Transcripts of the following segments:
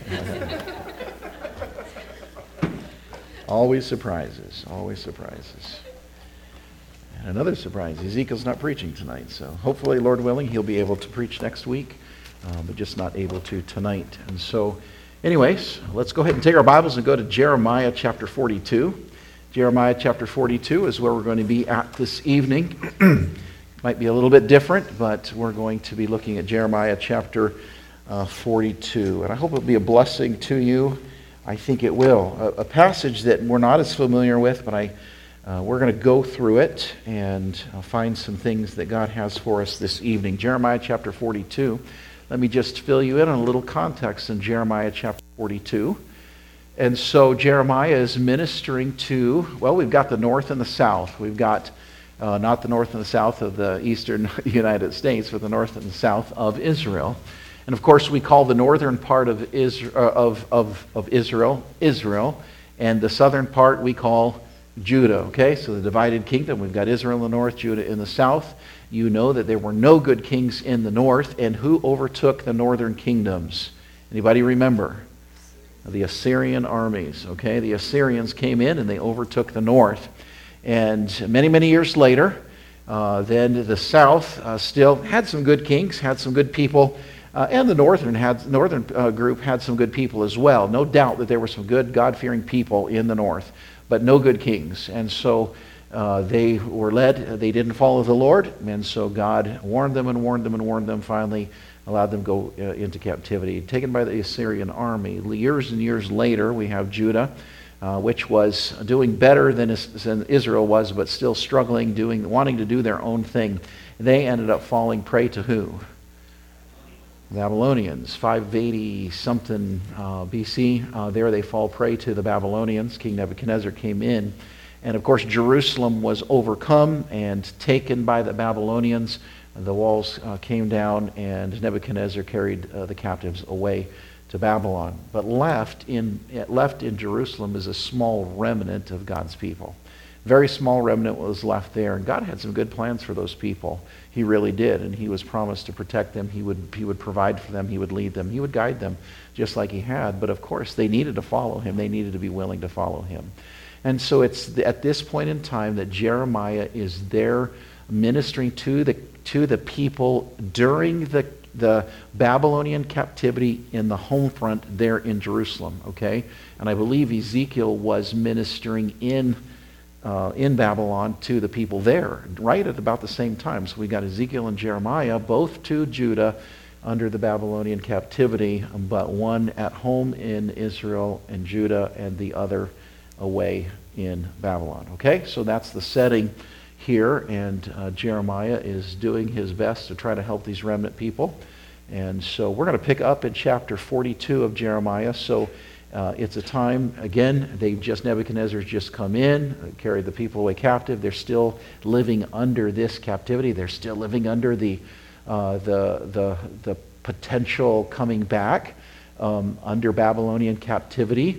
Always surprises, always surprises. And another surprise, Ezekiel's not preaching tonight, so hopefully, Lord willing, he'll be able to preach next week, but just not able to tonight. And so, anyways, let's go ahead and take our Bibles and go to Jeremiah chapter 42. Jeremiah chapter 42 is where we're going to be at this evening. Might be a little bit different, but we're going to be looking at Jeremiah chapter 42. And I hope it'll be a blessing to you. I think it will. A passage that we're not as familiar with, but we're going to go through it and find some things that God has for us this evening. Jeremiah chapter 42. Let me just fill you in on a little context in Jeremiah chapter 42. And so Jeremiah is ministering to, well, we've got the north and the south. We've got not the north and the south of the eastern United States, but the north and the south of Israel. And of course, we call the northern part of Israel, Israel, and the southern part we call Judah. Okay, so the divided kingdom. We've got Israel in the north, Judah in the south. You know that there were no good kings in the north, and who overtook the northern kingdoms? Anybody remember? The Assyrian armies. Okay, the Assyrians came in and they overtook the north. And many, many years later, then the south still had some good kings, had some good people. And the northern group had some good people as well. No doubt that there were some good God-fearing people in the north, but no good kings. And so they were led. They didn't follow the Lord, and so God warned them and warned them and warned them. Finally, allowed them to go into captivity, taken by the Assyrian army. Years and years later, we have Judah, which was doing better than Israel was, but still struggling, wanting to do their own thing. They ended up falling prey to who? Babylonians, 580-something BC. There they fall prey to the Babylonians. King Nebuchadnezzar came in. And of course, Jerusalem was overcome and taken by the Babylonians. The walls came down, and Nebuchadnezzar carried the captives away to Babylon. But left in Jerusalem is a small remnant of God's people. Very small remnant was left there. And God had some good plans for those people. He really did, and he was promised to protect them. He would provide for them. He would lead them. He would guide them just like he had. But of course, they needed to follow him. They needed to be willing to follow him. And so it's at this point in time that Jeremiah is there ministering to the people during the Babylonian captivity in the home front there in Jerusalem. Okay, and I believe Ezekiel was ministering in Babylon to the people there, right at about the same time. So we got Ezekiel and Jeremiah, both to Judah under the Babylonian captivity, but one at home in Israel and Judah, and the other away in Babylon. Okay, so that's the setting here, and Jeremiah is doing his best to try to help these remnant people. And so we're going to pick up in chapter 42 of Jeremiah. So it's a time, again, Nebuchadnezzar's just come in, carried the people away captive. They're still living under this captivity. They're still living under the potential coming back under Babylonian captivity.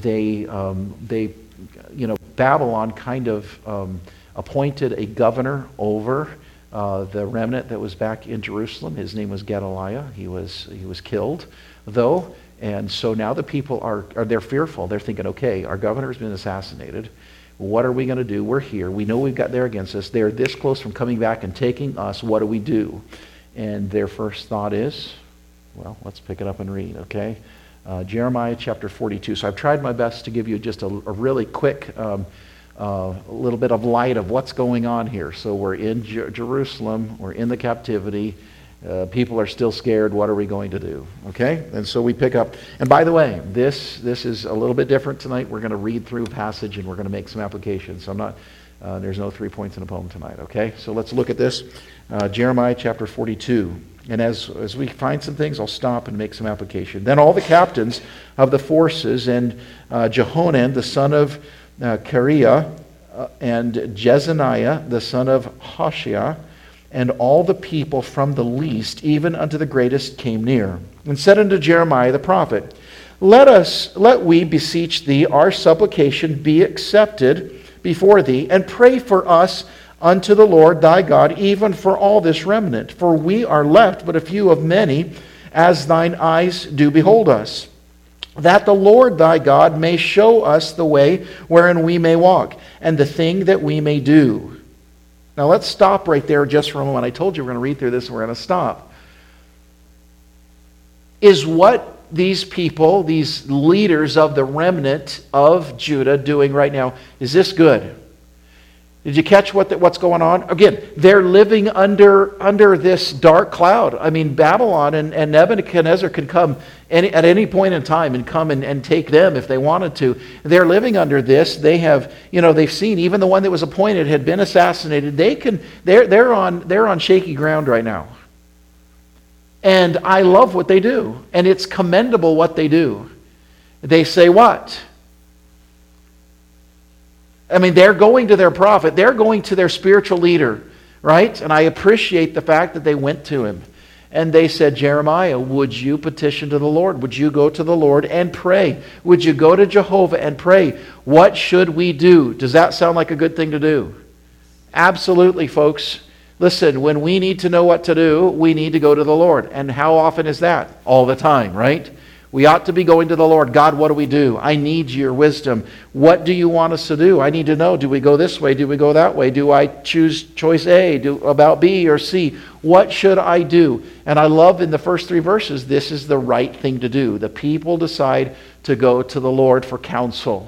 Babylon kind of appointed a governor over the remnant that was back in Jerusalem. His name was Gedaliah. He was killed, though. And so now the people they're fearful. They're thinking, okay, our governor's been assassinated. What are we going to do? We're here. We know we've got there against us. They're this close from coming back and taking us. What do we do? And their first thought is, well, let's pick it up and read, okay? Jeremiah chapter 42. So I've tried my best to give you just a really quick little bit of light of what's going on here. So we're in Jerusalem. We're in the captivity. People are still scared. What are we going to do? Okay? And so we pick up. And by the way, this is a little bit different tonight. We're going to read through a passage and we're going to make some applications. So there's no 3 points in a poem tonight. Okay? So let's look at this. Jeremiah chapter 42. And as we find some things, I'll stop and make some application. Then all the captains of the forces and Jehonan, the son of Kareah, and Jezaniah, the son of Hoshea, and all the people from the least even unto the greatest came near, and said unto Jeremiah the prophet, Let we beseech thee, our supplication be accepted before thee, and pray for us unto the Lord thy God, even for all this remnant. For we are left but a few of many, as thine eyes do behold us. that the Lord thy God may show us the way wherein we may walk, and the thing that we may do. Now let's stop right there just for a moment. I told you we're going to read through this and we're going to stop. Is what these people, these leaders of the remnant of Judah doing right now, is this good? Did you catch what's going on? Again, they're living under this dark cloud. I mean, Babylon and Nebuchadnezzar could come at any point in time and come and take them if they wanted to. They're living under this. They have, they've seen even the one that was appointed had been assassinated. They're on shaky ground right now. And I love what they do. And it's commendable what they do. They say what? I mean, they're going to their prophet. They're going to their spiritual leader, right? And I appreciate the fact that they went to him. And they said, Jeremiah, would you petition to the Lord? Would you go to the Lord and pray? Would you go to Jehovah and pray? What should we do? Does that sound like a good thing to do? Absolutely, folks. Listen, when we need to know what to do, we need to go to the Lord. And how often is that? All the time, right? We ought to be going to the Lord. God, what do we do? I need your wisdom. What do you want us to do? I need to know. Do we go this way? Do we go that way? Do I choose choice A? About B or C? What should I do? And I love in the first 3 verses, this is the right thing to do. The people decide to go to the Lord for counsel.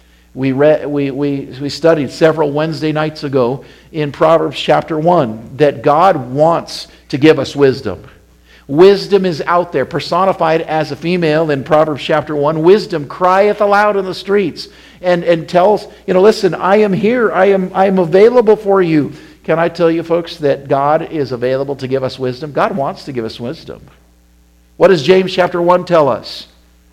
We studied several Wednesday nights ago in Proverbs chapter 1 that God wants to give us wisdom. Wisdom is out there, personified as a female in Proverbs chapter 1. Wisdom crieth aloud in the streets and tells, listen, I am here. I am available for you. Can I tell you, folks, that God is available to give us wisdom? God wants to give us wisdom. What does James chapter 1 tell us?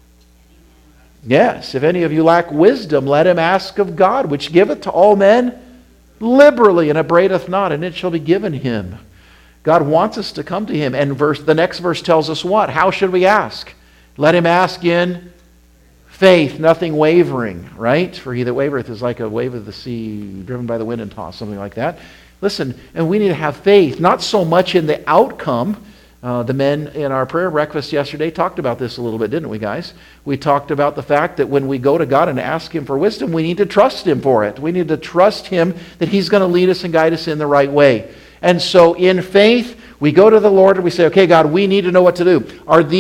Yes, if any of you lack wisdom, let him ask of God, which giveth to all men liberally, and upbraideth not, and it shall be given him. God wants us to come to him. And the next verse tells us what? How should we ask? Let him ask in faith, nothing wavering, right? For he that wavereth is like a wave of the sea, driven by the wind and tossed, something like that. Listen, and we need to have faith, not so much in the outcome. The men in our prayer breakfast yesterday talked about this a little bit, didn't we, guys? We talked about the fact that when we go to God and ask him for wisdom, we need to trust him for it. We need to trust him that he's going to lead us and guide us in the right way. And so in faith, we go to the Lord and we say, okay, God, we need to know what to do.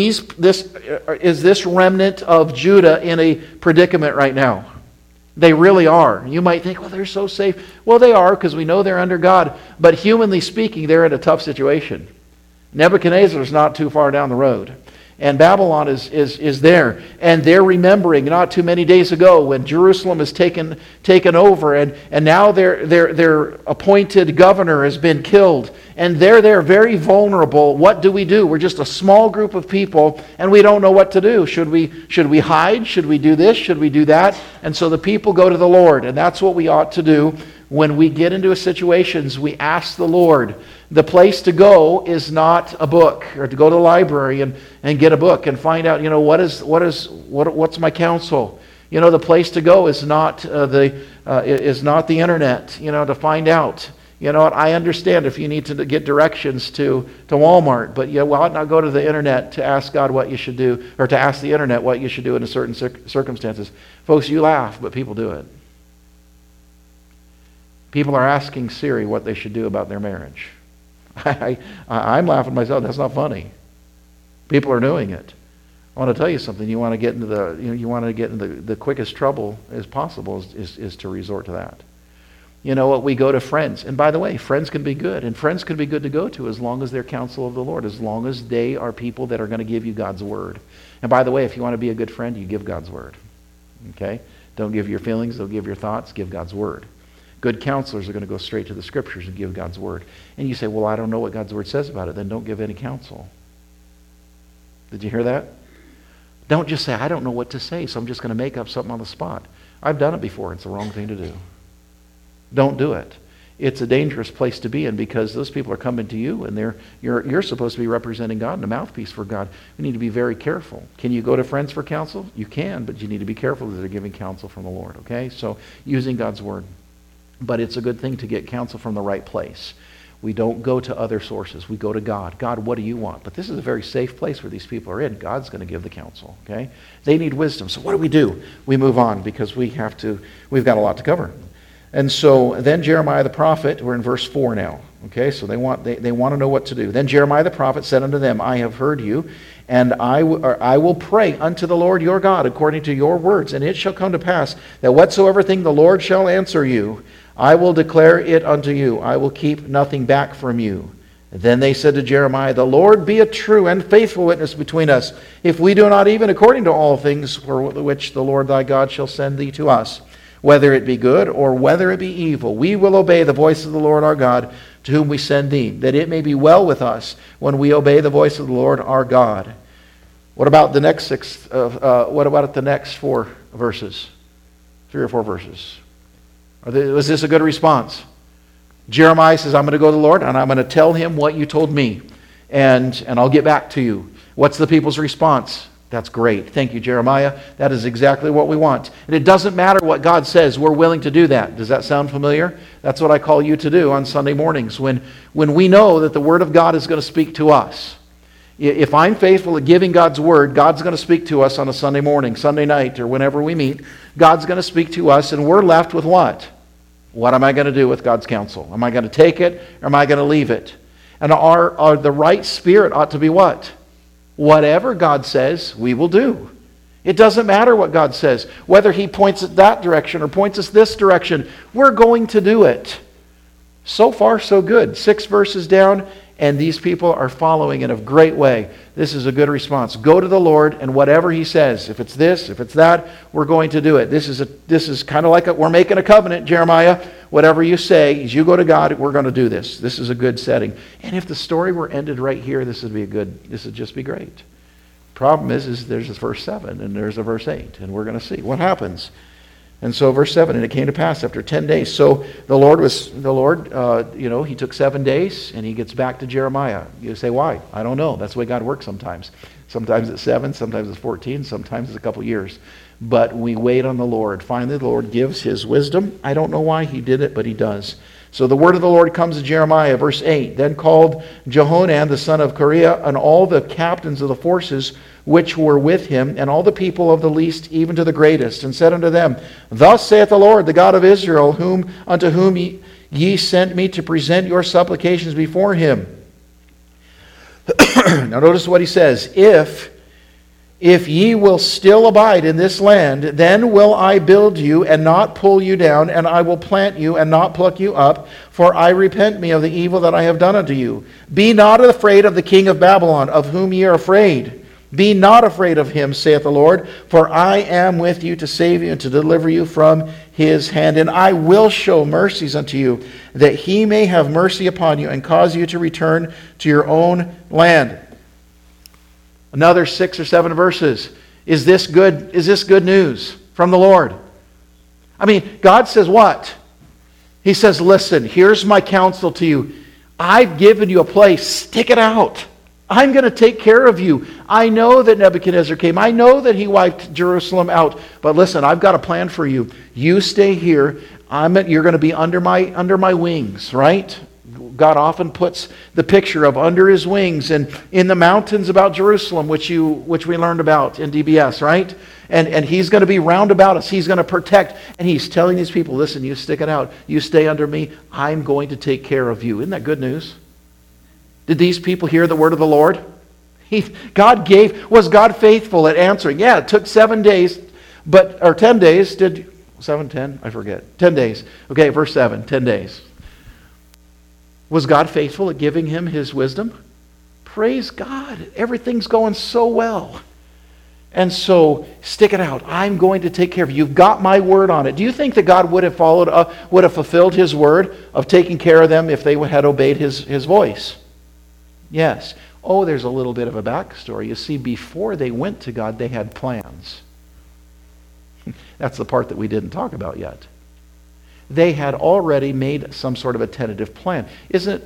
Is this remnant of Judah in a predicament right now? They really are. You might think, well, they're so safe. Well, they are, because we know they're under God. But humanly speaking, they're in a tough situation. Nebuchadnezzar is not too far down the road. And Babylon is there. And they're remembering not too many days ago when Jerusalem is taken over, and now their appointed governor has been killed. And they're there very vulnerable. What do? We're just a small group of people, and we don't know what to do. Should we hide? Should we do this? Should we do that? And so the people go to the Lord, and that's what we ought to do. When we get into situations, we ask the Lord. The place to go is not a book, or to go to the library and get a book and find out, what's my counsel. The place to go is not the internet, to find out. I understand if you need to get directions to Walmart, but you ought not go to the internet to ask God what you should do, or to ask the internet what you should do in certain circumstances. Folks, you laugh, but people do it. People are asking Siri what they should do about their marriage. I'm laughing myself. That's not funny. People are doing it. I want to tell you something. You want to get into the quickest trouble as possible is to resort to that. You know what? We go to friends. And by the way, friends can be good. And friends can be good to go to as long as they're counsel of the Lord, as long as they are people that are going to give you God's word. And by the way, if you want to be a good friend, you give God's word. Okay? Don't give your feelings. Don't give your thoughts. Give God's word. Good counselors are going to go straight to the scriptures and give God's word. And you say, well, I don't know what God's word says about it. Then don't give any counsel. Did you hear that? Don't just say, I don't know what to say, so I'm just going to make up something on the spot. I've done it before. It's the wrong thing to do. Don't do it. It's a dangerous place to be in, because those people are coming to you, and you're supposed to be representing God and a mouthpiece for God. We need to be very careful. Can you go to friends for counsel? You can, but you need to be careful that they're giving counsel from the Lord. Okay? So using God's word. But it's a good thing to get counsel from the right place. We don't go to other sources. We go to God. God, what do you want? But this is a very safe place where these people are in. God's going to give the counsel, okay? They need wisdom. So what do? We move on because we've got a lot to cover. And so then Jeremiah the prophet, we're in verse 4 now, okay? So they want to know what to do. Then Jeremiah the prophet said unto them, I have heard you, and I will pray unto the Lord your God according to your words. And it shall come to pass that whatsoever thing the Lord shall answer you, I will declare it unto you. I will keep nothing back from you. Then they said to Jeremiah, the Lord be a true and faithful witness between us, if we do not even according to all things for which the Lord thy God shall send thee to us. Whether it be good or whether it be evil, we will obey the voice of the Lord our God, to whom we send thee, that it may be well with us when we obey the voice of the Lord our God. What about the next the next 4 verses? 3 or 4 verses. Was this a good response? Jeremiah says, I'm going to go to the Lord and I'm going to tell him what you told me, and I'll get back to you. What's the people's response? That's great. Thank you, Jeremiah. That is exactly what we want. And it doesn't matter what God says. We're willing to do that. Does that sound familiar? That's what I call you to do on Sunday mornings when we know that the Word of God is going to speak to us. If I'm faithful at giving God's Word, God's going to speak to us on a Sunday morning, Sunday night, or whenever we meet. God's going to speak to us, and we're left with what? What am I going to do with God's counsel? Am I going to take it, or am I going to leave it? And the right spirit ought to be what? Whatever God says, we will do. It doesn't matter what God says. Whether He points us that direction or points us this direction, we're going to do it. So far, so good. 6 verses down, and these people are following in a great way. This is a good response. Go to the Lord, and whatever He says, if it's this, if it's that, we're going to do it. This is kind of like we're making a covenant, Jeremiah. Whatever you say, as you go to God, we're going to do this. This is a good setting. And if the story were ended right here, this would just be great. Problem is there's a verse 7 and there's a verse 8, and we're going to see what happens. And so verse 7, and it came to pass after 10 days. So the Lord, He took 7 days, and He gets back to Jeremiah. You say, why? I don't know. That's the way God works sometimes. Sometimes it's 7, sometimes it's 14, sometimes it's a couple years. But we wait on the Lord. Finally, the Lord gives His wisdom. I don't know why He did it, but He does. So the word of the Lord comes to Jeremiah, verse 8. Then called Jehohanan the son of Kareah, and all the captains of the forces which were with him, and all the people of the least even to the greatest, and said unto them, Thus saith the Lord, the God of Israel, unto whom ye sent me to present your supplications before Him. Now notice what he says. If ye will still abide in this land, then will I build you and not pull you down, and I will plant you and not pluck you up, for I repent me of the evil that I have done unto you. Be not afraid of the king of Babylon, of whom ye are afraid. Be not afraid of him, saith the Lord, for I am with you to save you and to deliver you from his hand. And I will show mercies unto you, that he may have mercy upon you and cause you to return to your own land. Another 6 or 7 verses. Is this good news from the Lord? I mean, God says what? He says, listen, here's my counsel to you. I've given you a place. Stick it out. I'm going to take care of you. I know that Nebuchadnezzar came. I know that he wiped Jerusalem out. But listen, I've got a plan for you. You stay here. You're going to be under my wings, right? God often puts the picture of under His wings and in the mountains about Jerusalem, which we learned about in DBS, right? And He's going to be round about us. He's going to protect. And He's telling these people, listen, you stick it out. You stay under me. I'm going to take care of you. Isn't that good news? Did these people hear the word of the Lord? Was God faithful at answering? Yeah, it took 7 days, or 10 days. 7, 10? I forget. 10 days. Okay, verse 7, 10 days. Was God faithful at giving him His wisdom? Praise God. Everything's going so well. And so, stick it out. I'm going to take care of you. You've got my word on it. Do you think that God would have fulfilled His word of taking care of them if they had obeyed His voice? Yes. Oh, there's a little bit of a backstory. You see, before they went to God, they had plans. That's the part that we didn't talk about yet. They had already made some sort of a tentative plan. Isn't it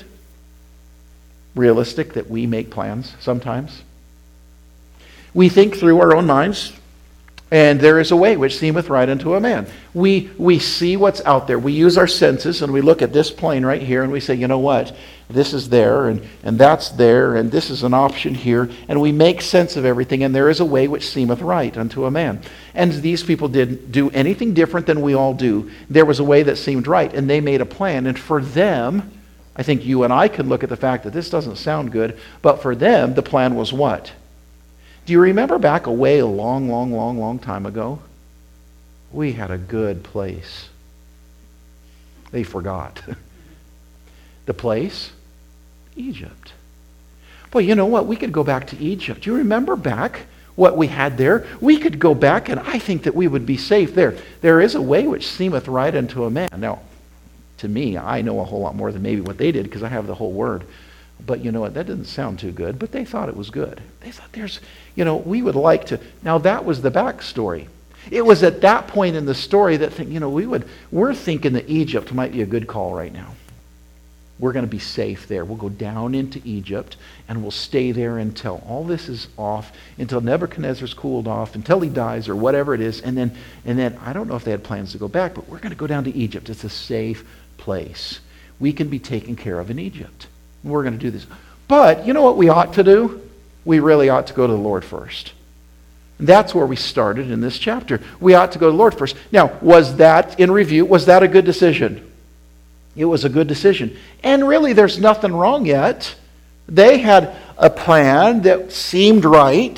realistic that we make plans sometimes? We think through our own minds. And there is a way which seemeth right unto a man. We see what's out there. We use our senses and we look at this plane right here and we say, you know what? This is there and that's there and this is an option here. And we make sense of everything, and there is a way which seemeth right unto a man. And these people didn't do anything different than we all do. There was a way that seemed right, and they made a plan. And for them, I think you and I could look at the fact that this doesn't sound good, but for them, the plan was what? Do you remember back a long time ago? We had a good place. They forgot. The place? Egypt. Well, you know what? We could go back to Egypt. Do you remember back what we had there? We could go back, and I think that we would be safe there. There is a way which seemeth right unto a man. Now, to me, I know a whole lot more than maybe what they did because I have the whole word. But you know what? That didn't sound too good, but they thought it was good. They thought we would like to. Now, that was the backstory. It was at that point in the story that, we're thinking that Egypt might be a good call right now. We're going to be safe there. We'll go down into Egypt, and we'll stay there until all this is off, until Nebuchadnezzar's cooled off, until he dies or whatever it is. And then I don't know if they had plans to go back, but we're going to go down to Egypt. It's a safe place. We can be taken care of in Egypt. We're going to do this. But you know what we ought to do? We really ought to go to the Lord first. And that's where we started in this chapter. We ought to go to the Lord first. Now, was that, in review, was that a good decision? It was a good decision. And really, there's nothing wrong yet. They had a plan that seemed right.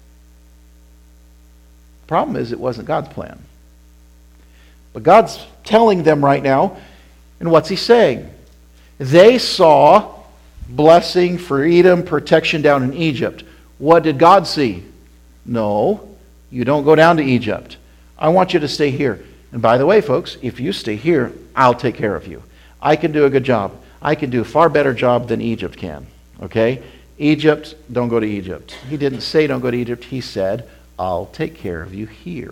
The problem is it wasn't God's plan. But God's telling them right now, and what's he saying? They saw blessing, freedom, protection down in Egypt. What did God see? No, you don't go down to Egypt. I want you to stay here. And by the way, folks, if you stay here, I'll take care of you. I can do a good job. I can do a far better job than Egypt can. Okay? Egypt, don't go to Egypt. He didn't say don't go to Egypt. He said, I'll take care of you here.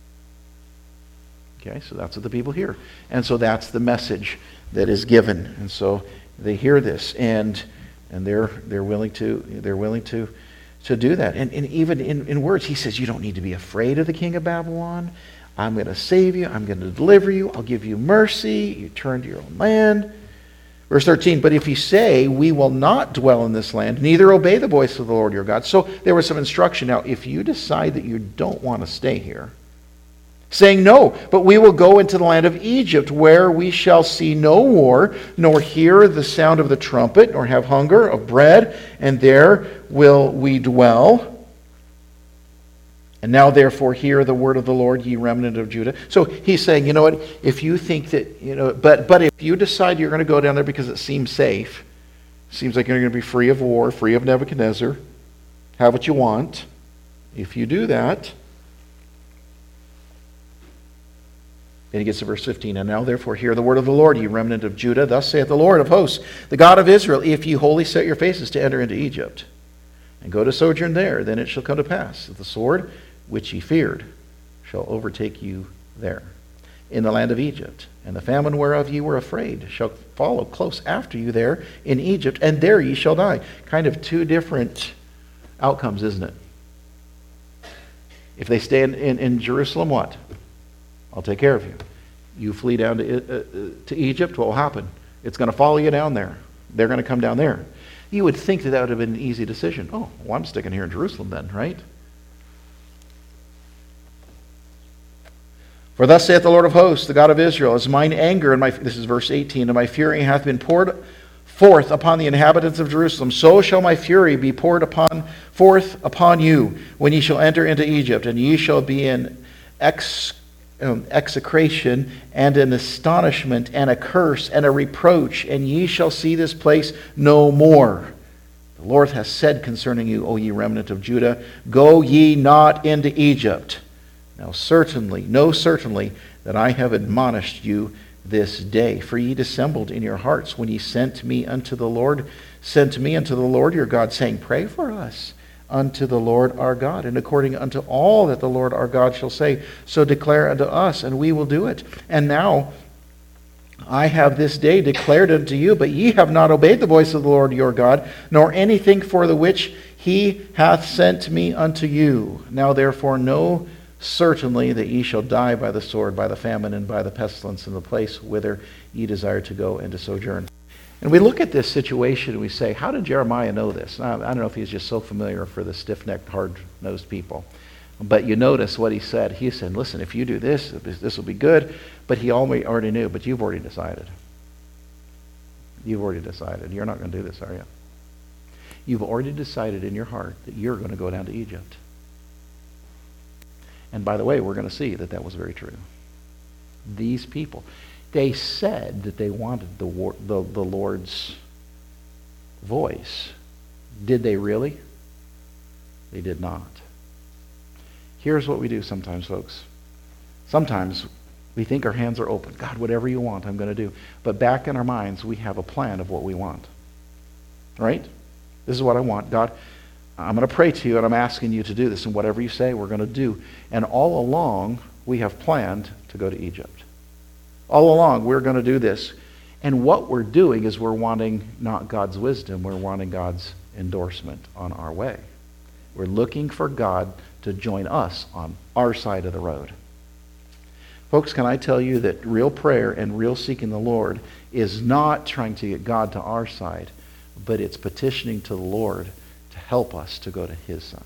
Okay, so that's what the people hear. And so that's the message that is given. And so they hear this, and they're willing to do that. And even in words, he says, you don't need to be afraid of the king of Babylon. I'm going to save you. I'm going to deliver you. I'll give you mercy. You turn to your own land. Verse 13, but if you say, we will not dwell in this land, neither obey the voice of the Lord your God. So there was some instruction. Now, if you decide that you don't want to stay here, saying, no, but we will go into the land of Egypt, where we shall see no war, nor hear the sound of the trumpet, nor have hunger of bread, and there will we dwell. And now therefore hear the word of the Lord, ye remnant of Judah. So he's saying, you know what, if you think that, but if you decide you're going to go down there because it seems safe, seems like you're going to be free of war, free of Nebuchadnezzar, have what you want, if you do that, then he gets to verse 15. And now therefore hear the word of the Lord, ye remnant of Judah. Thus saith the Lord of hosts, the God of Israel, if ye wholly set your faces to enter into Egypt, and go to sojourn there, then it shall come to pass that the sword which ye feared shall overtake you there, in the land of Egypt. And the famine whereof ye were afraid shall follow close after you there in Egypt, and there ye shall die. Kind of two different outcomes, isn't it? If they stay in Jerusalem, what? I'll take care of you. You flee down to Egypt, what will happen? It's going to follow you down there. They're going to come down there. You would think that would have been an easy decision. Oh, well, I'm sticking here in Jerusalem then, right? For thus saith the Lord of hosts, the God of Israel, as mine anger, and this is verse 18, and my fury hath been poured forth upon the inhabitants of Jerusalem, so shall my fury be poured forth upon you when ye shall enter into Egypt, and ye shall be in execration and an astonishment and a curse and a reproach, and ye shall see this place no more. The Lord hath said concerning you, O ye remnant of Judah, go ye not into Egypt. Now certainly, know certainly, that I have admonished you this day. For ye dissembled in your hearts when ye sent me unto the Lord your God, saying, pray for us unto the Lord our God, and according unto all that the Lord our God shall say, so declare unto us, and we will do it. And now I have this day declared unto you, but ye have not obeyed the voice of the Lord your God, nor anything for the which he hath sent me unto you. Now therefore know Certainly that ye shall die by the sword, by the famine, and by the pestilence in the place whither ye desire to go and to sojourn. And we look at this situation and we say, how did Jeremiah know this? I don't know if he's just so familiar for the stiff-necked, hard-nosed people. But you notice what he said. He said, listen, if you do this, this will be good. But he already knew, but you've already decided. You've already decided. You're not going to do this, are you? You've already decided in your heart that you're going to go down to Egypt. And by the way, we're going to see that that was very true. These people, they said that they wanted the Lord's voice. Did they really? They did not. Here's what we do sometimes, folks. Sometimes we think our hands are open. God, whatever you want, I'm going to do. But back in our minds, we have a plan of what we want. Right? This is what I want. God, I'm going to pray to you, and I'm asking you to do this. And whatever you say, we're going to do. And all along, we have planned to go to Egypt. All along, we're going to do this. And what we're doing is we're wanting not God's wisdom, we're wanting God's endorsement on our way. We're looking for God to join us on our side of the road. Folks, can I tell you that real prayer and real seeking the Lord is not trying to get God to our side, but it's petitioning to the Lord to help us to go to his side.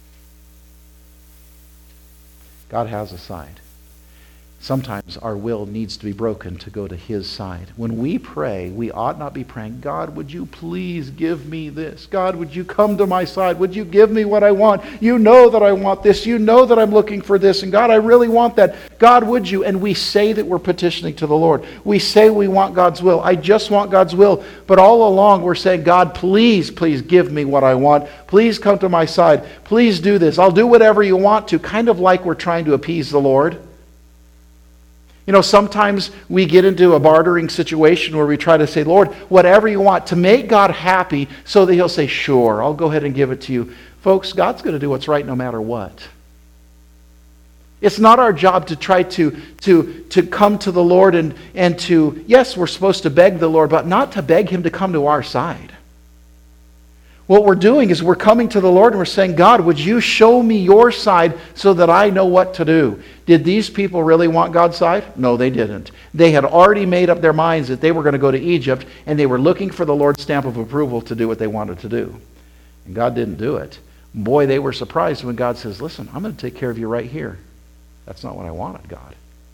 God has a side. Sometimes our will needs to be broken to go to his side. When we pray, we ought not be praying, God, would you please give me this? God, would you come to my side? Would you give me what I want? You know that I want this. You know that I'm looking for this. And God, I really want that. God, would you? And we say that we're petitioning to the Lord. We say we want God's will. I just want God's will. But all along we're saying, God, please, please give me what I want. Please come to my side. Please do this. I'll do whatever you want to. Kind of like we're trying to appease the Lord. You know, sometimes we get into a bartering situation where we try to say, Lord, whatever you want, to make God happy so that he'll say, sure, I'll go ahead and give it to you. Folks, God's going to do what's right no matter what. It's not our job to try to come to the Lord and to, yes, we're supposed to beg the Lord, but not to beg him to come to our side. What we're doing is we're coming to the Lord and we're saying, God, would you show me your side so that I know what to do? Did these people really want God's side? No, they didn't. They had already made up their minds that they were going to go to Egypt, and they were looking for the Lord's stamp of approval to do what they wanted to do. And God didn't do it. Boy, they were surprised when God says, listen, I'm going to take care of you right here. That's not what I wanted, God.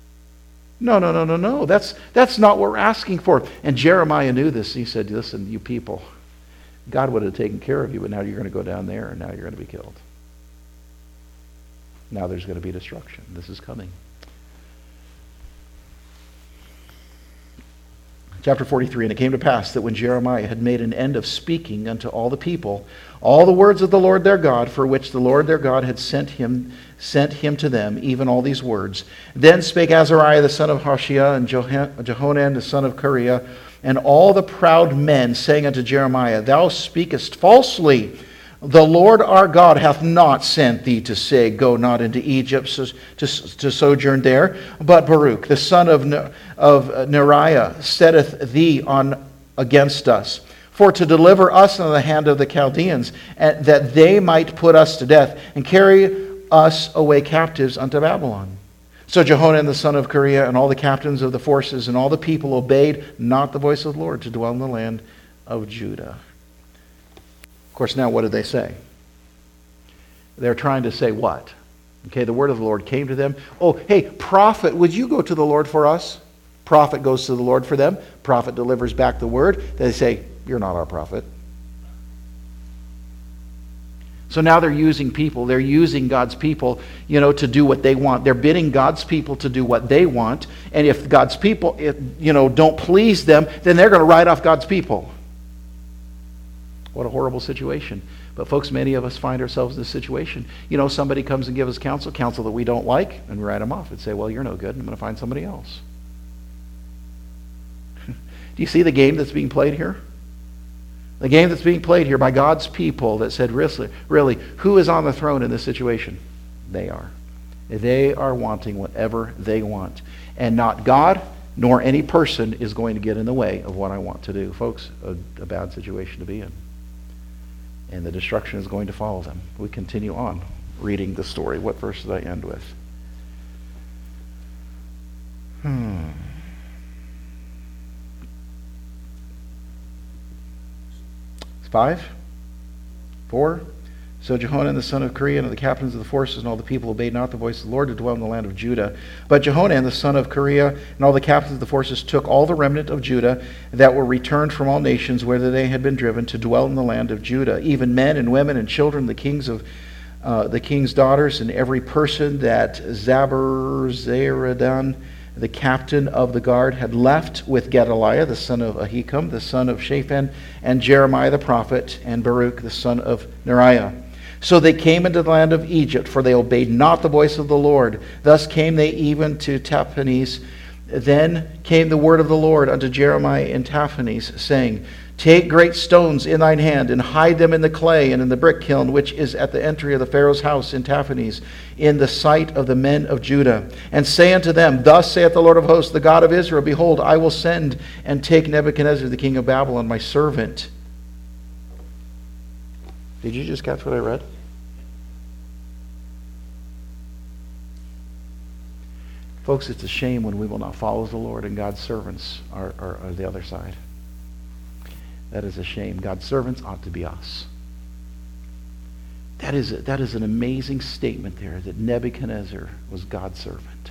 No. That's not what we're asking for. And Jeremiah knew this. He said, listen, you people, God would have taken care of you, but now you're going to go down there, and now you're going to be killed. Now there's going to be destruction. This is coming. Chapter 43, and it came to pass that when Jeremiah had made an end of speaking unto all the people, all the words of the Lord their God, for which the Lord their God had sent him to them, even all these words. Then spake Azariah the son of Hoshea, and Jehonan the son of Kareah, and all the proud men, saying unto Jeremiah, Thou speakest falsely. The Lord our God hath not sent thee to say, Go not into Egypt to sojourn there. But Baruch, the son of Neriah, setteth thee on against us, for to deliver us into the hand of the Chaldeans, and that they might put us to death, and carry us away captives unto Babylon. So Jehonan the son of Kareah, and all the captains of the forces, and all the people obeyed not the voice of the Lord to dwell in the land of Judah. Of course, now what did they say? They're trying to say what? Okay, the word of the Lord came to them. Oh, hey, prophet, would you go to the Lord for us? Prophet goes to the Lord for them. Prophet delivers back the word. They say, you're not our prophet. So now they're using people. They're using God's people, to do what they want. They're bidding God's people to do what they want. And if God's people, don't please them, then they're going to write off God's people. What a horrible situation. But folks, many of us find ourselves in this situation. Somebody comes and gives us counsel that we don't like, and we write them off and say, well, you're no good, I'm going to find somebody else. Do you see the game that's being played here? The game that's being played here by God's people that said, really, who is on the throne in this situation? They are. They are wanting whatever they want. And not God, nor any person is going to get in the way of what I want to do. Folks, a bad situation to be in. And the destruction is going to follow them. We continue on reading the story. What verse did I end with? 5, 4. So Jehohanan the son of Kareah and the captains of the forces and all the people obeyed not the voice of the Lord to dwell in the land of Judah. But Jehohanan the son of Kareah and all the captains of the forces took all the remnant of Judah that were returned from all nations whither they had been driven to dwell in the land of Judah, even men and women and children, the king's daughters, and every person that Zabuzaradan, the captain of the guard, had left with Gedaliah the son of Ahikam, the son of Shaphan, and Jeremiah the prophet, and Baruch the son of Neriah. So they came into the land of Egypt, for they obeyed not the voice of the Lord. Thus came they even to Tahpanhes. Then came the word of the Lord unto Jeremiah in Tahpanhes, saying, Take great stones in thine hand, and hide them in the clay and in the brick kiln, which is at the entry of the Pharaoh's house in Tahpanhes, in the sight of the men of Judah. And say unto them, Thus saith the Lord of hosts, the God of Israel, Behold, I will send and take Nebuchadnezzar the king of Babylon, my servant. Did you just catch what I read? Folks, it's a shame when we will not follow the Lord and God's servants are the other side. That is a shame. God's servants ought to be us. That is an amazing statement there, that Nebuchadnezzar was God's servant.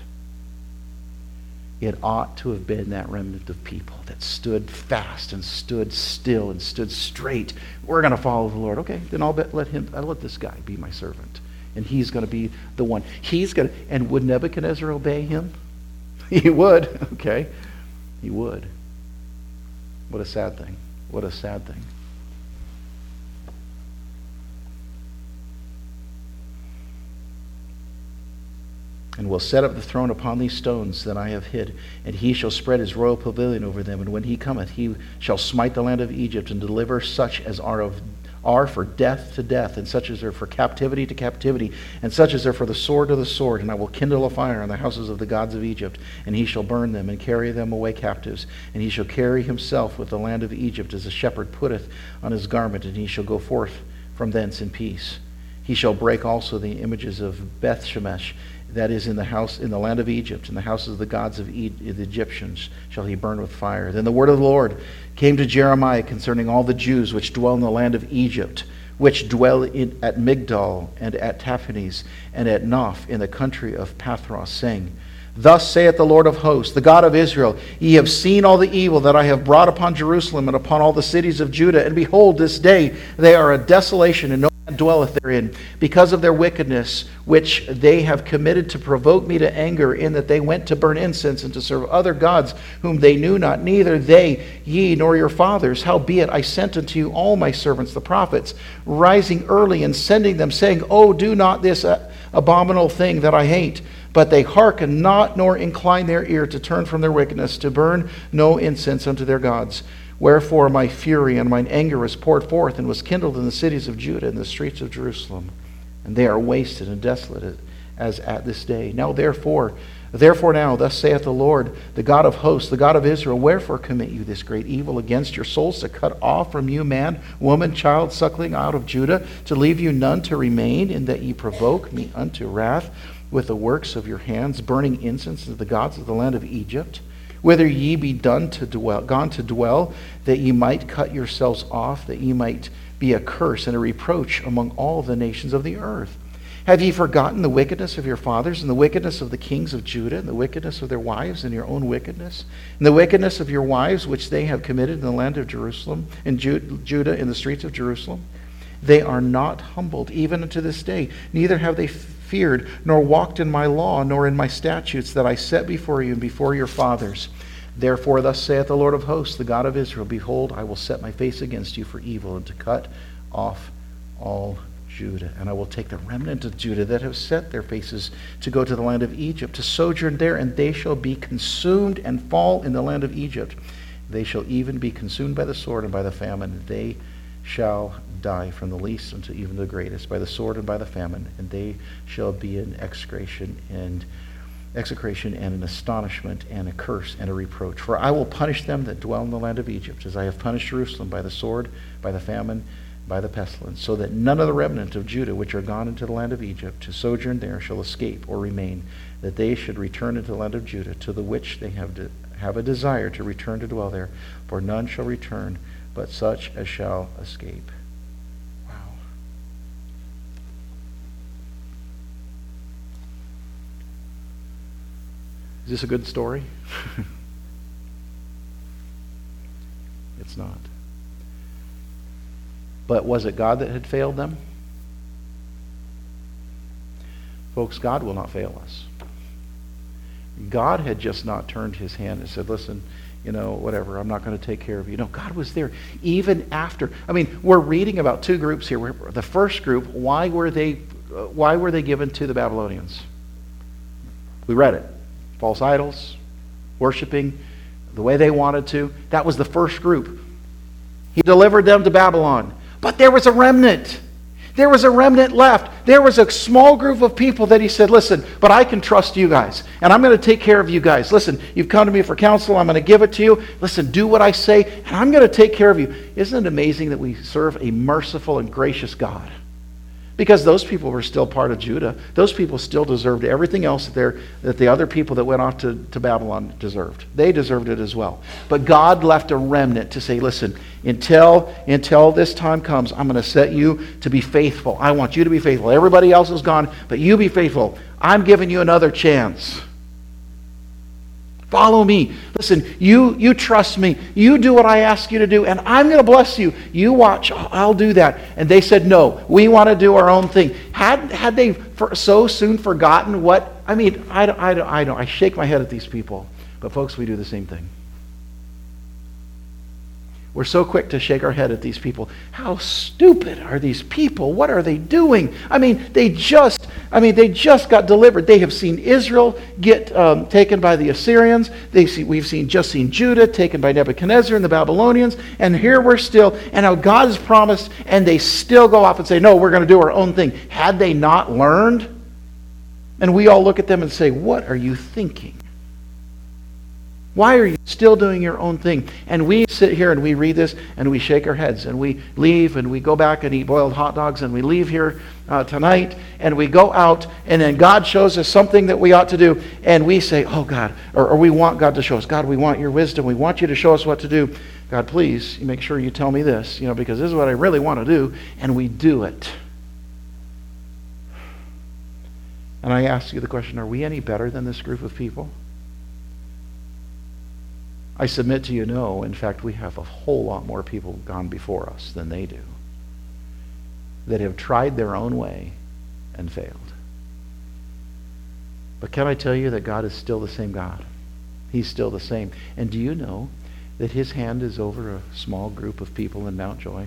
It ought to have been that remnant of people that stood fast and stood still and stood straight. We're going to follow the Lord. Okay, then I'll let this guy be my servant. And he's going to be the one. And would Nebuchadnezzar obey him? He would. Okay. He would. What a sad thing. What a sad thing. And will set up the throne upon these stones that I have hid, and he shall spread his royal pavilion over them. And when he cometh, he shall smite the land of Egypt, and deliver such as are for death to death, and such as are for captivity to captivity, and such as are for the sword to the sword. And I will kindle a fire on the houses of the gods of Egypt, and he shall burn them, and carry them away captives. And he shall carry himself with the land of Egypt, as a shepherd putteth on his garment, and he shall go forth from thence in peace. He shall break also the images of Beth Shemesh, that is in the land of Egypt, and the houses of the gods of the Egyptians shall he burn with fire. Then the word of the Lord came to Jeremiah concerning all the Jews which dwell in the land of Egypt, which dwell at Migdol, and at Tahpanhes, and at Noph, in the country of Pathros, saying, Thus saith the Lord of hosts, the God of Israel, Ye have seen all the evil that I have brought upon Jerusalem and upon all the cities of Judah, and behold, this day they are a desolation, and no man dwelleth therein, because of their wickedness, which they have committed to provoke me to anger, in that they went to burn incense and to serve other gods, whom they knew not, neither they, ye, nor your fathers. Howbeit I sent unto you all my servants, the prophets, rising early and sending them, saying, Oh, do not this abominable thing that I hate. But they hearken not, nor incline their ear to turn from their wickedness, to burn no incense unto their gods. Wherefore my fury and mine anger was poured forth, and was kindled in the cities of Judah and the streets of Jerusalem. And they are wasted and desolate as at this day. Now therefore now, thus saith the Lord, the God of hosts, the God of Israel, wherefore commit you this great evil against your souls, to cut off from you man, woman, child, suckling out of Judah, to leave you none to remain, in that ye provoke me unto wrath with the works of your hands, burning incense to the gods of the land of Egypt, whither ye be gone to dwell, that ye might cut yourselves off, that ye might be a curse and a reproach among all the nations of the earth. Have ye forgotten the wickedness of your fathers, and the wickedness of the kings of Judah, and the wickedness of their wives, and your own wickedness, and the wickedness of your wives, which they have committed in the land of Jerusalem, in Judah, in the streets of Jerusalem? They are not humbled, even unto this day, neither have they feared, nor walked in my law, nor in my statutes that I set before you and before your fathers. Therefore thus saith the Lord of hosts, the God of Israel, Behold, I will set my face against you for evil, and to cut off all Judah. And I will take the remnant of Judah that have set their faces to go to the land of Egypt, to sojourn there, and they shall be consumed and fall in the land of Egypt. They shall even be consumed by the sword and by the famine. They shall die from the least unto even the greatest, by the sword and by the famine, and they shall be in execration and an astonishment and a curse and a reproach. For I will punish them that dwell in the land of Egypt, as I have punished Jerusalem, by the sword, by the famine, by the pestilence, so that none of the remnant of Judah which are gone into the land of Egypt to sojourn there shall escape or remain, that they should return into the land of Judah, to the which they have a desire to return to dwell there. For none shall return, but such as shall escape. Wow. Is this a good story? It's not. But was it God that had failed them? Folks, God will not fail us. God had just not turned his hand and said, listen, whatever, I'm not going to take care of you. No, God was there even after. We're reading about two groups here. The first group, why were they given to the Babylonians? We read it. False idols, worshiping the way they wanted to. That was the first group. He delivered them to Babylon. But there was a remnant. There was a remnant left. There was a small group of people that he said, listen, but I can trust you guys. And I'm going to take care of you guys. Listen, you've come to me for counsel. I'm going to give it to you. Listen, do what I say, and I'm going to take care of you. Isn't it amazing that we serve a merciful and gracious God? Because those people were still part of Judah. Those people still deserved everything else that the other people that went off to Babylon deserved. They deserved it as well. But God left a remnant to say, listen, until this time comes, I'm going to set you to be faithful. I want you to be faithful. Everybody else is gone, but you be faithful. I'm giving you another chance. Follow me. Listen, you trust me. You do what I ask you to do, and I'm going to bless you. You watch. I'll do that. And they said, no, we want to do our own thing. Had they so soon forgotten what? I shake my head at these people. But folks, we do the same thing. We're so quick to shake our head at these people. How stupid are these people? What are they doing? They just got delivered. They have seen Israel get taken by the Assyrians. We've seen Judah taken by Nebuchadnezzar and the Babylonians. And here we're still, and now God has promised, and they still go off and say, no, we're going to do our own thing. Had they not learned? And we all look at them and say, what are you thinking? Why are you still doing your own thing? And we sit here and we read this and we shake our heads and we leave and we go back and eat boiled hot dogs and we leave here tonight and we go out and then God shows us something that we ought to do and we say, oh God, or we want God to show us. God, we want your wisdom. We want you to show us what to do. God, please make sure you tell me this, because this is what I really want to do. And we do it. And I ask you the question, are we any better than this group of people? I submit to you, no. In fact, we have a whole lot more people gone before us than they do that have tried their own way and failed. But can I tell you that God is still the same God? He's still the same. And do you know that his hand is over a small group of people in Mount Joy?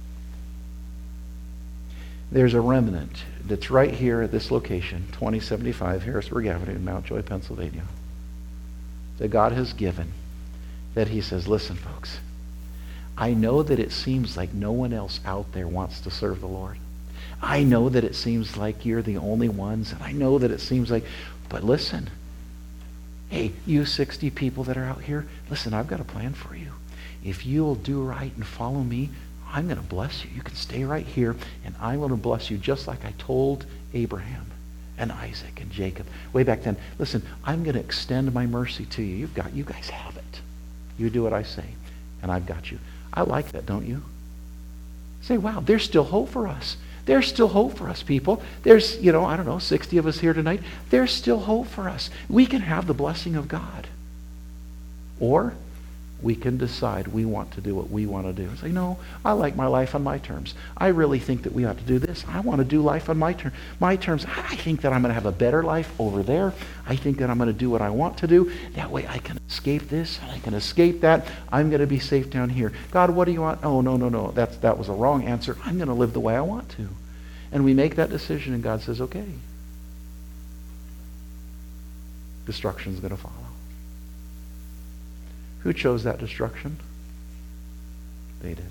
There's a remnant that's right here at this location, 2075 Harrisburg Avenue in Mount Joy, Pennsylvania, that God has given. That he says, listen, folks, I know that it seems like no one else out there wants to serve the Lord. I know that it seems like you're the only ones, and I know that it seems like, but listen, hey, you 60 people that are out here, listen, I've got a plan for you. If you'll do right and follow me, I'm going to bless you. You can stay right here, and I'm going to bless you just like I told Abraham and Isaac and Jacob way back then. Listen, I'm going to extend my mercy to you. You guys have it. You do what I say, and I've got you. I like that, don't you? Say, wow, there's still hope for us. There's still hope for us, people. There's, 60 of us here tonight. There's still hope for us. We can have the blessing of God. Or we can decide we want to do what we want to do. Say, no, I like my life on my terms. I really think that we ought to do this. I want to do life on my terms. I think that I'm going to have a better life over there. I think that I'm going to do what I want to do. That way I can escape this and I can escape that. I'm going to be safe down here. God, what do you want? Oh, no. That was a wrong answer. I'm going to live the way I want to. And we make that decision and God says, okay. Destruction's going to follow. Who chose that destruction? They did.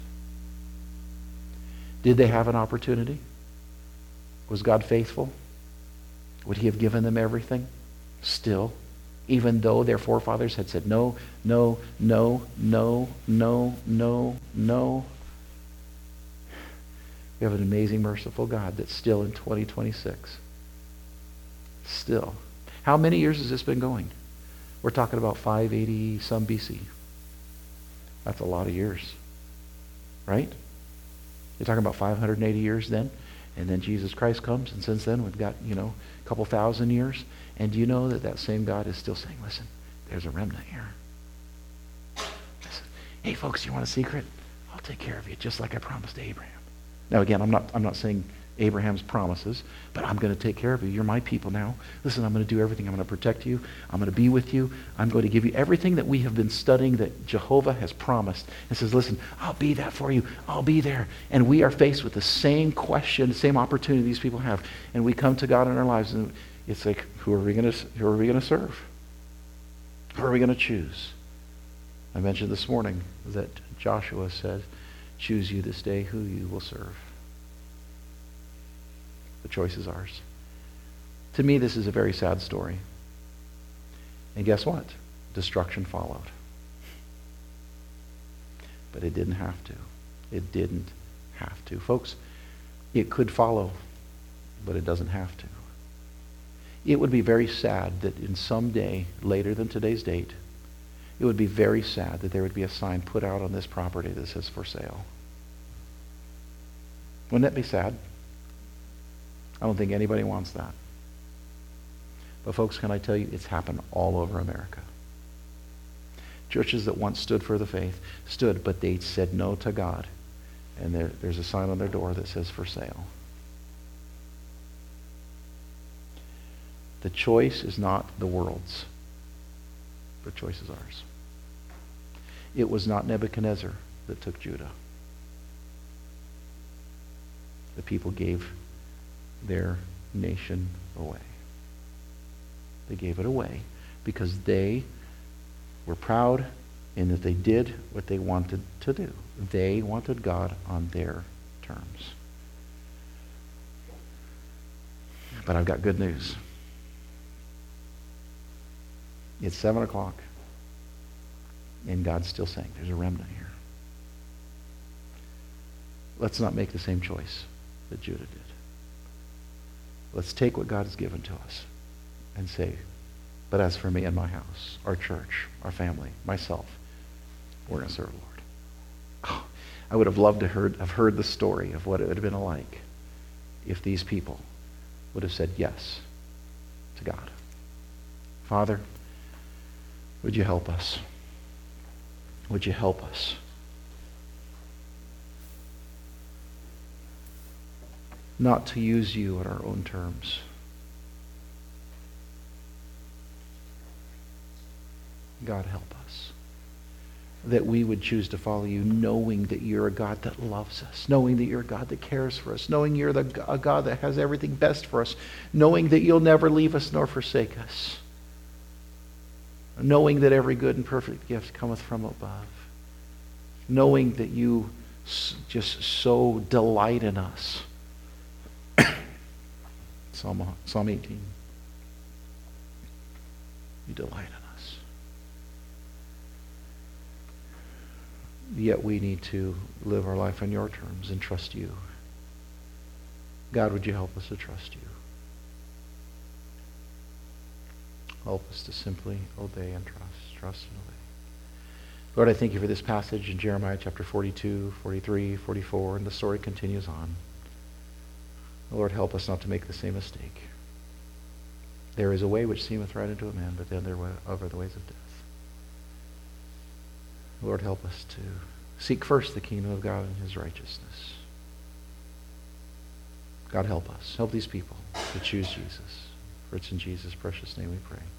Did they have an opportunity? Was God faithful? Would he have given them everything? Still, even though their forefathers had said no, no, no, no, no, no, no. We have an amazing, merciful God that's still in 2026. Still. How many years has this been going? We're talking about 580 some BC. That's a lot of years. Right? You're talking about 580 years then? And then Jesus Christ comes, and since then we've got, a couple thousand years. And do you know that that same God is still saying, listen, there's a remnant here. Listen, hey folks, you want a secret? I'll take care of you just like I promised Abraham. Now again, I'm not saying Abraham's promises, but I'm going to take care of you. You're my people now. Listen, I'm going to do everything. I'm going to protect you. I'm going to be with you. I'm going to give you everything that we have been studying that Jehovah has promised. And says, listen, I'll be that for you. I'll be there. And we are faced with the same question, the same opportunity these people have. And we come to God in our lives, and it's like, who are we going to serve? Who are we going to choose? I mentioned this morning that Joshua said, choose you this day who you will serve. The choice is ours. To me, this is a very sad story. And guess what? Destruction followed. But it didn't have to. It didn't have to. Folks, it could follow, but it doesn't have to. It would be very sad that in some day, later than today's date, it would be very sad that there would be a sign put out on this property that says for sale. Wouldn't that be sad? I don't think anybody wants that. But folks, can I tell you, it's happened all over America. Churches that once stood for the faith stood, but they said no to God. And there's a sign on their door that says for sale. The choice is not the world's. The choice is ours. It was not Nebuchadnezzar that took Judah. The people gave their nation away. They gave it away because they were proud in that they did what they wanted to do. They wanted God on their terms. But I've got good news. It's 7 o'clock, and God's still saying, there's a remnant here. Let's not make the same choice that Judah did. Let's take what God has given to us and say, but as for me and my house, our church, our family, myself, we're going to serve the Lord. Oh, I would have loved to have heard the story of what it would have been like if these people would have said yes to God. Father, would you help us? Would you help us? Not to use you on our own terms. God, help us. That we would choose to follow you, knowing that you're a God that loves us, knowing that you're a God that cares for us, knowing you're a God that has everything best for us, knowing that you'll never leave us nor forsake us, knowing that every good and perfect gift cometh from above, knowing that you just so delight in us. Psalm 18. You delight in us. Yet we need to live our life on your terms and trust you. God, would you help us to trust you? Help us to simply obey and trust and obey. Lord, I thank you for this passage in Jeremiah chapter 42, 43, 44, and the story continues on. Lord, help us not to make the same mistake. There is a way which seemeth right unto a man, but then there are the ways of death. Lord, help us to seek first the kingdom of God and his righteousness. God, help us. Help these people to choose Jesus. For it's in Jesus' precious name we pray.